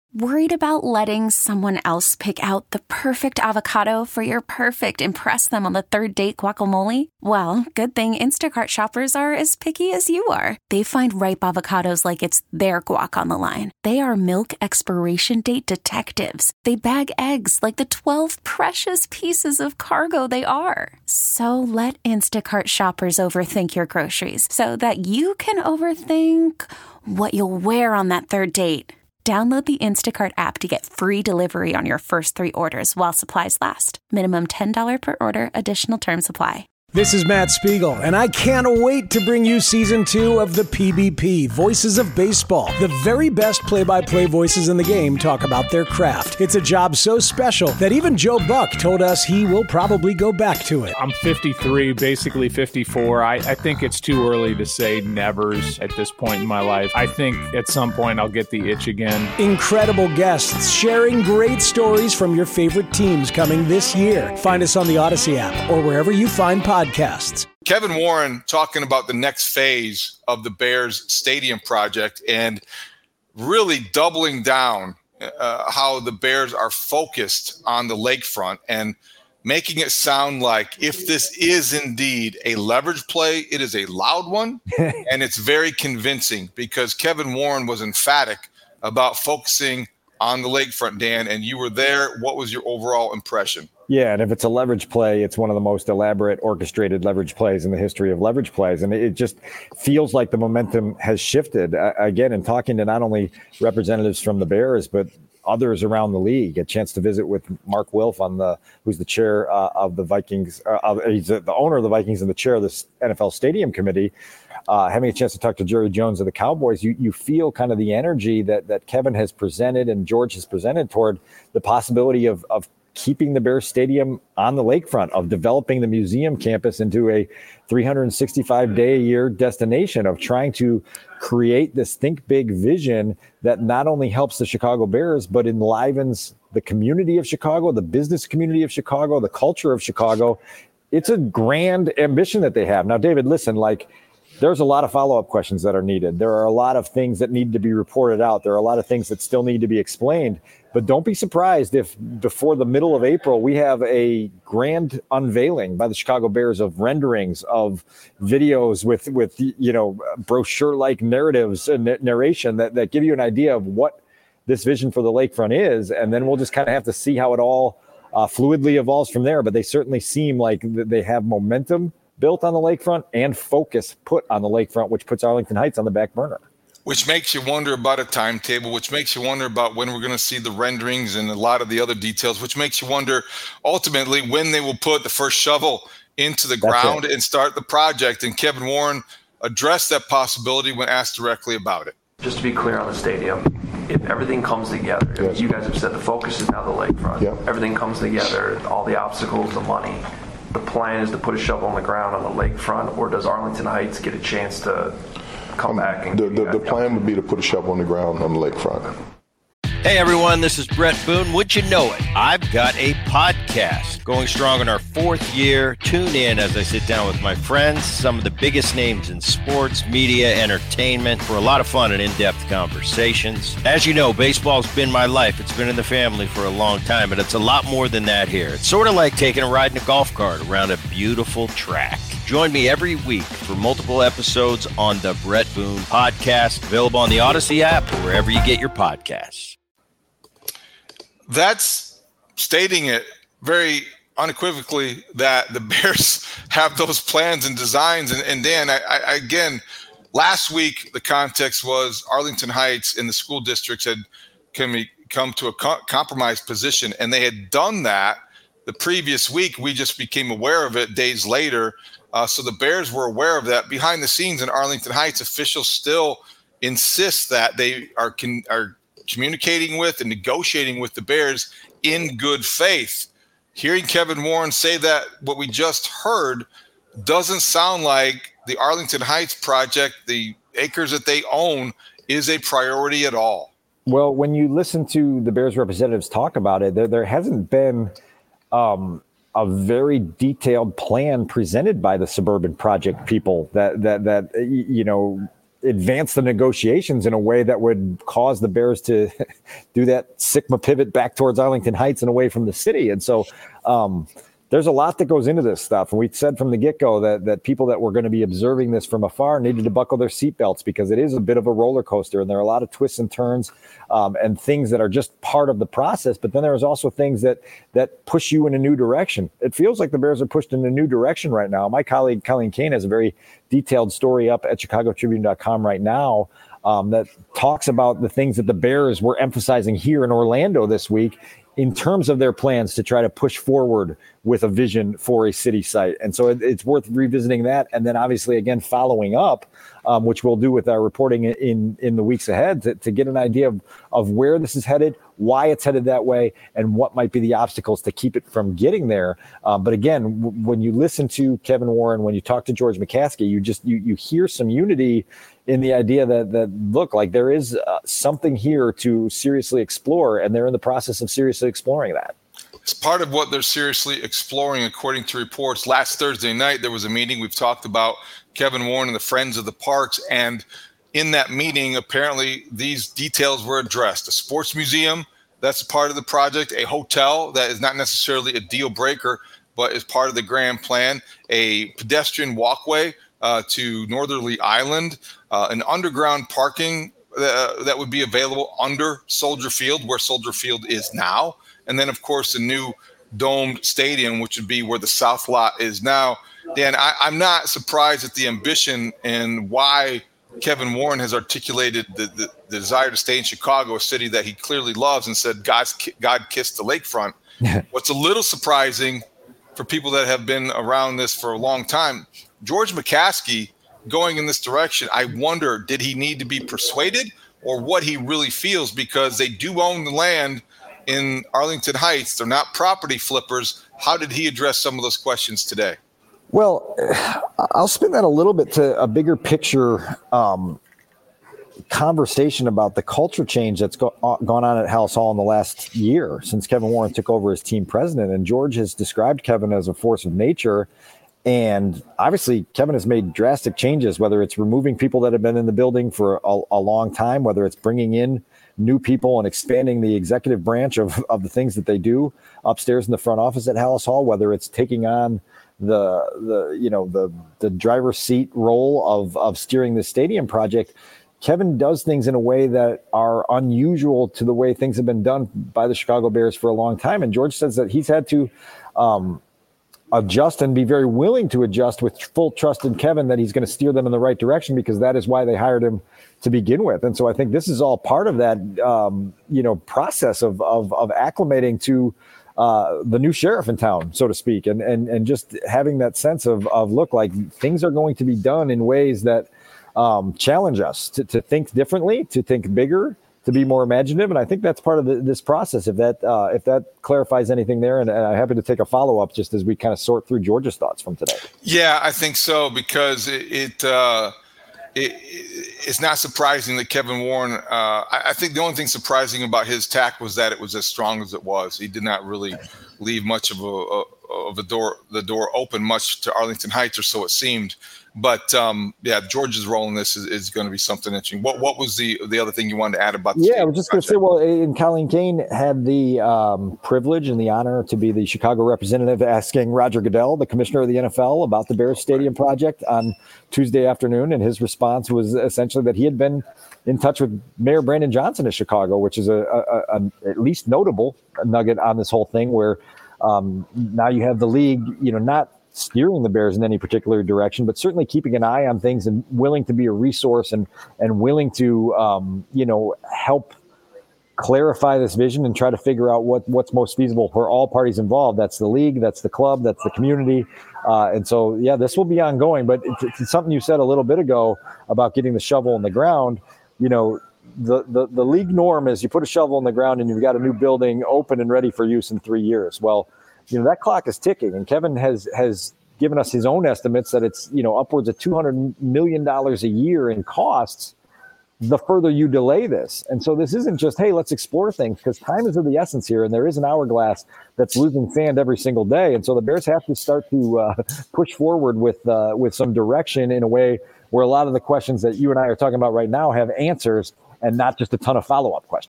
Worried about letting someone else pick out the perfect avocado for your perfect impress them on the third date guacamole? Well, good thing Instacart shoppers are as picky as you are. They find ripe avocados like it's their guac on the line. They are milk expiration date detectives. They bag eggs like the 12 precious pieces of cargo they are. So let Instacart shoppers overthink your groceries so that you can overthink what you'll wear on that third date. Download the Instacart app to get free delivery on your first 3 orders while supplies last. Minimum $10 per order. Additional terms apply. This is Matt Spiegel, and I can't wait to bring you Season 2 of the PBP, Voices of Baseball. The very best play-by-play voices in the game talk about their craft. It's a job so special that even Joe Buck told us he will probably go back to it. I'm 53, basically 54. I think it's too early to say nevers at this point in my life. I think at some point I'll get the itch again. Incredible guests sharing great stories from your favorite teams coming this year. Find us on the Odyssey app or wherever you find podcasts. Kevin Warren talking about the next phase of the Bears stadium project and really doubling down how the Bears are focused on the lakefront and making it sound like if this is indeed a leverage play, it is a loud one and it's very convincing because Kevin Warren was emphatic about focusing on the lakefront, Dan, and you were there. What was your overall impression? Yeah, and if it's a leverage play, it's one of the most elaborate orchestrated leverage plays in the history of leverage plays. And it just feels like the momentum has shifted. Again, in talking to not only representatives from the Bears, but others around the league, a chance to visit with Mark Wilf, who's the chair of the Vikings. He's the owner of the Vikings and the chair of the NFL Stadium Committee. Having a chance to talk to Jerry Jones of the Cowboys, you feel kind of the energy that Kevin has presented and George has presented toward the possibility of keeping the Bears Stadium on the lakefront, of developing the museum campus into a 365-day-a-year destination, of trying to create this think big vision that not only helps the Chicago Bears, but enlivens the community of Chicago, the business community of Chicago, the culture of Chicago. It's a grand ambition that they have. Now, David, listen, there's a lot of follow-up questions that are needed. There are a lot of things that need to be reported out. There are a lot of things that still need to be explained. But don't be surprised if before the middle of April, we have a grand unveiling by the Chicago Bears of renderings, of videos with brochure-like narratives and narration that give you an idea of what this vision for the lakefront is. And then we'll just kind of have to see how it all fluidly evolves from there. But they certainly seem like they have momentum built on the lakefront and focus put on the lakefront, which puts Arlington Heights on the back burner. Which makes you wonder about a timetable, which makes you wonder about when we're going to see the renderings and a lot of the other details, which makes you wonder ultimately when they will put the first shovel into the ground and start the project. And Kevin Warren addressed that possibility when asked directly about it. Just to be clear on the stadium, if everything comes together, yes. You guys have said the focus is now the lakefront. Yep. Everything comes together, all the obstacles, the money. The plan is to put a shovel on the ground on the lakefront, or does Arlington Heights get a chance to come back? And the plan would be to put a shovel on the ground on the lakefront. Hey everyone, this is Brett Boone. Would you know it? I've got a podcast going strong in our 4th year. Tune in as I sit down with my friends, some of the biggest names in sports, media, entertainment, for a lot of fun and in-depth conversations. As you know, baseball's been my life. It's been in the family for a long time, but it's a lot more than that here. It's sort of like taking a ride in a golf cart around a beautiful track. Join me every week for multiple episodes on the Brett Boone Podcast, available on the Odyssey app or wherever you get your podcasts. That's stating it very unequivocally that the Bears have those plans and designs. And Dan, I again, last week, the context was Arlington Heights and the school districts had come to a compromised position, and they had done that the previous week. We just became aware of it days later. So the Bears were aware of that. Behind the scenes in Arlington Heights, officials still insist that they are communicating with and negotiating with the Bears in good faith. Hearing Kevin Warren say that, what we just heard, doesn't sound like the Arlington Heights project, the acres that they own, is a priority at all. Well, when you listen to the Bears representatives talk about it, there hasn't been a very detailed plan presented by the suburban project people that advance the negotiations in a way that would cause the Bears to do that Sigma pivot back towards Arlington Heights and away from the city. And so there's a lot that goes into this stuff. And we said from the get-go that people that were going to be observing this from afar needed to buckle their seatbelts, because it is a bit of a roller coaster, and there are a lot of twists and turns and things that are just part of the process. But then there's also things that push you in a new direction. It feels like the Bears are pushed in a new direction right now. My colleague Colleen Kane has a very detailed story up at chicagotribune.com right now that talks about the things that the Bears were emphasizing here in Orlando this week in terms of their plans to try to push forward with a vision for a city site. And so it's worth revisiting that. And then obviously, again, following up, which we'll do with our reporting in the weeks ahead to get an idea of where this is headed, why it's headed that way, and what might be the obstacles to keep it from getting there. But again, when you listen to Kevin Warren, when you talk to George McCaskey, you hear some unity in the idea that look, like there is something here to seriously explore, and they're in the process of seriously exploring that. It's part of what they're seriously exploring, according to reports. Last Thursday night, there was a meeting. We've talked about Kevin Warren and the Friends of the Parks, and in that meeting, apparently these details were addressed. A sports museum, that's part of the project. A hotel that is not necessarily a deal breaker, but is part of the grand plan. A pedestrian walkway to Northerly Island, an underground parking that would be available under Soldier Field, where Soldier Field is now. And then, of course, the new domed stadium, which would be where the South Lot is now. Dan, I'm not surprised at the ambition and why Kevin Warren has articulated the desire to stay in Chicago, a city that he clearly loves, and said God kissed the lakefront. What's a little surprising for people that have been around this for a long time, George McCaskey going in this direction, I wonder, did he need to be persuaded or what he really feels? Because they do own the land in Arlington Heights. They're not property flippers. How did he address some of those questions today? Well, I'll spin that a little bit to a bigger picture conversation about the culture change that's gone on at Halas Hall in the last year since Kevin Warren took over as team president. And George has described Kevin as a force of nature. And obviously, Kevin has made drastic changes, whether it's removing people that have been in the building for a long time, whether it's bringing in new people and expanding the executive branch of the things that they do upstairs in the front office at Halas Hall, whether it's taking on the driver's seat role of steering the stadium project. Kevin does things in a way that are unusual to the way things have been done by the Chicago Bears for a long time. And George says that he's had to adjust and be very willing to adjust with full trust in Kevin that he's going to steer them in the right direction, because that is why they hired him to begin with. And so I think this is all part of that, process of acclimating to the new sheriff in town, so to speak, and just having that sense of look, like things are going to be done in ways that challenge us to think differently, to think bigger, to be more imaginative. And I think that's part of this process. If that clarifies anything there, and I'm happy to take a follow-up just as we kind of sort through George's thoughts from today. Yeah, I think so, because it's not surprising that Kevin Warren, I think the only thing surprising about his tack was that it was as strong as it was. He did not really leave much of the door open much to Arlington Heights, or so it seemed. But George's role in this is going to be something interesting. What was the other thing you wanted to add about the I was just going to say, and Colleen Kane had the privilege and the honor to be the Chicago representative asking Roger Goodell, the commissioner of the NFL, about the Bears Stadium project on Tuesday afternoon. And his response was essentially that he had been in touch with Mayor Brandon Johnson of Chicago, which is a at least notable nugget on this whole thing, where now you have the league, not steering the Bears in any particular direction, but certainly keeping an eye on things and willing to be a resource and willing to, help clarify this vision and try to figure out what's most feasible for all parties involved. That's the league, that's the club, that's the community. And so, this will be ongoing, but it's something you said a little bit ago about getting the shovel in the ground. The league norm is you put a shovel in the ground and you've got a new building open and ready for use in 3 years. Well, that clock is ticking, and Kevin has given us his own estimates that it's, upwards of $200 million a year in costs the further you delay this. And so this isn't just, hey, let's explore things, because time is of the essence here, and there is an hourglass that's losing sand every single day. And so the Bears have to start to push forward with some direction in a way where a lot of the questions that you and I are talking about right now have answers and not just a ton of follow-up questions.